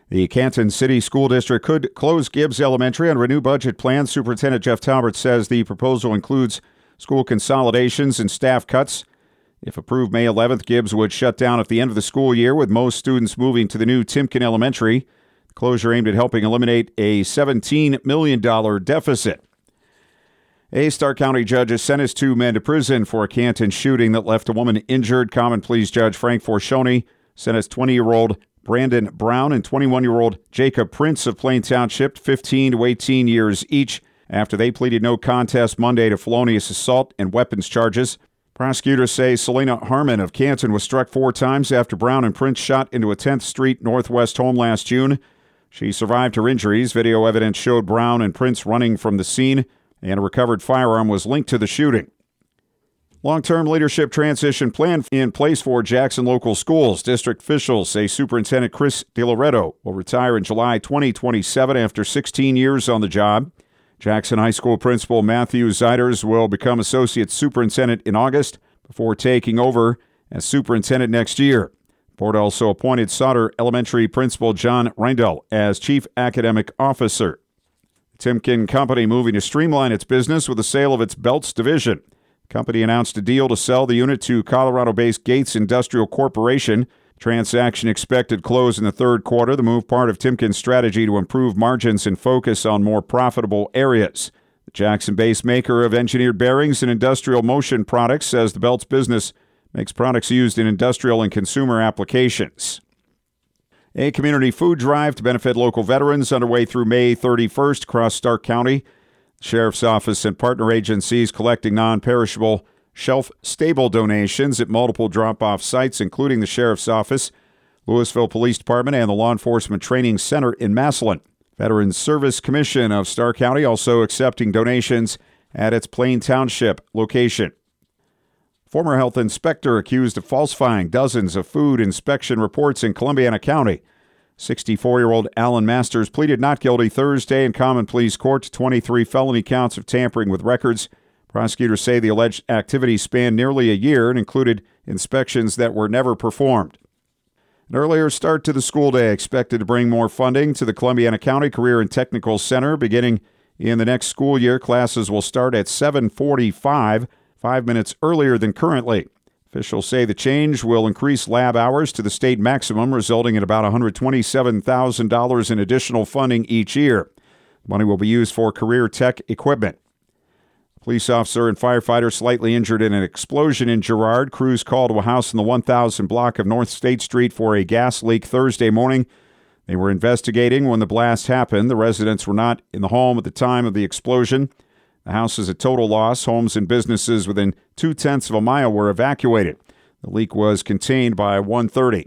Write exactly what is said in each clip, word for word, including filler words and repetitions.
The Canton City School District could close Gibbs Elementary under a new budget plan. Superintendent Jeff Talbert says the proposal includes school consolidations and staff cuts. If approved May eleventh, Gibbs would shut down at the end of the school year, with most students moving to the new Timken Elementary. The closure aimed at helping eliminate a seventeen million dollars deficit. A Stark County judge has sentenced two men to prison for a Canton shooting that left a woman injured. Common Pleas Judge Frank Forcione sentenced twenty-year-old Brandon Brown and twenty-one-year-old Jacob Prince of Plain Township fifteen to eighteen years each after they pleaded no contest Monday to felonious assault and weapons charges. Prosecutors say Selena Harmon of Canton was struck four times after Brown and Prince shot into a tenth Street Northwest home last June. She survived her injuries. Video evidence showed Brown and Prince running from the scene, and a recovered firearm was linked to the shooting. Long-term leadership transition plan in place for Jackson local schools. District officials say Superintendent Chris DeLoretto will retire in July twenty twenty-seven after sixteen years on the job. Jackson High School Principal Matthew Zeiders will become Associate Superintendent in August before taking over as Superintendent next year. The board also appointed Sauter Elementary Principal John Reindel as Chief Academic Officer. The Timken Company moving to streamline its business with the sale of its belts division. The company announced a deal to sell the unit to Colorado-based Gates Industrial Corporation. Transaction expected close in the third quarter. The move part of Timken's strategy to improve margins and focus on more profitable areas. The Jackson-based maker of engineered bearings and industrial motion products says the belts business makes products used in industrial and consumer applications. A community food drive to benefit local veterans underway through May thirty-first across Stark County. The Sheriff's Office and partner agencies collecting non-perishable shelf-stable donations at multiple drop-off sites, including the Sheriff's Office, Louisville Police Department, and the Law Enforcement Training Center in Massillon. Veterans Service Commission of Stark County also accepting donations at its Plain Township location. Former health inspector accused of falsifying dozens of food inspection reports in Columbiana County. sixty-four-year-old Alan Masters pleaded not guilty Thursday in Common Pleas Court to twenty-three felony counts of tampering with records. Prosecutors say the alleged activity spanned nearly a year and included inspections that were never performed. An earlier start to the school day expected to bring more funding to the Columbiana County Career and Technical Center. Beginning in the next school year, classes will start at seven forty-five, five minutes earlier than currently. Officials say the change will increase lab hours to the state maximum, resulting in about one hundred twenty-seven thousand dollars in additional funding each year. The money will be used for career tech equipment. Police officer and firefighter slightly injured in an explosion in Girard. Crews called to a house in the one thousand block of North State Street for a gas leak Thursday morning. They were investigating when the blast happened. The residents were not in the home at the time of the explosion. The house is a total loss. Homes and businesses within two-tenths of a mile were evacuated. The leak was contained by one thirty.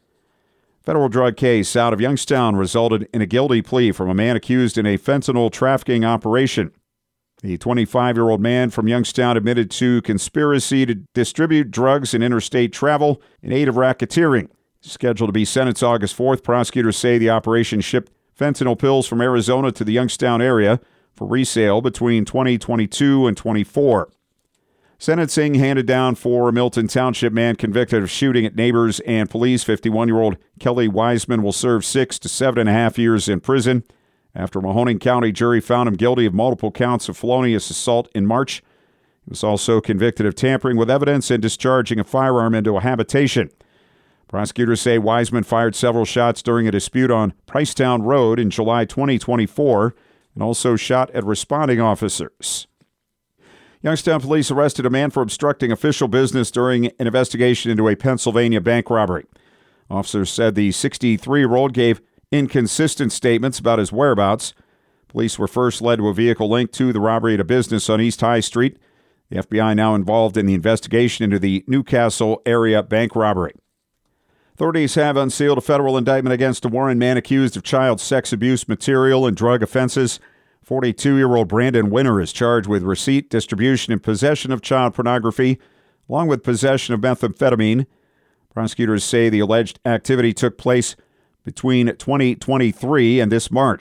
Federal drug case out of Youngstown resulted in a guilty plea from a man accused in a fentanyl trafficking operation. The twenty-five-year-old man from Youngstown admitted to conspiracy to distribute drugs in interstate travel in aid of racketeering. Scheduled to be sentenced August fourth, prosecutors say the operation shipped fentanyl pills from Arizona to the Youngstown area for resale between twenty twenty-two and twenty-four. Sentencing handed down for a Milton Township man convicted of shooting at neighbors and police. fifty-one-year-old Kelly Wiseman will serve six to seven and a half years in prison after a Mahoning County jury found him guilty of multiple counts of felonious assault in March. He was also convicted of tampering with evidence and discharging a firearm into a habitation. Prosecutors say Wiseman fired several shots during a dispute on Pricetown Road in July twenty twenty-four and also shot at responding officers. Youngstown police arrested a man for obstructing official business during an investigation into a Pennsylvania bank robbery. Officers said the sixty-three-year-old gave inconsistent statements about his whereabouts. Police were first led to a vehicle linked to the robbery at a business on East High Street. The F B I now involved in the investigation into the Newcastle area bank robbery. Authorities have unsealed a federal indictment against a Warren man accused of child sex abuse material and drug offenses. forty-two-year-old Brandon Winter is charged with receipt, distribution, and possession of child pornography, along with possession of methamphetamine. Prosecutors say the alleged activity took place between twenty twenty-three and this March.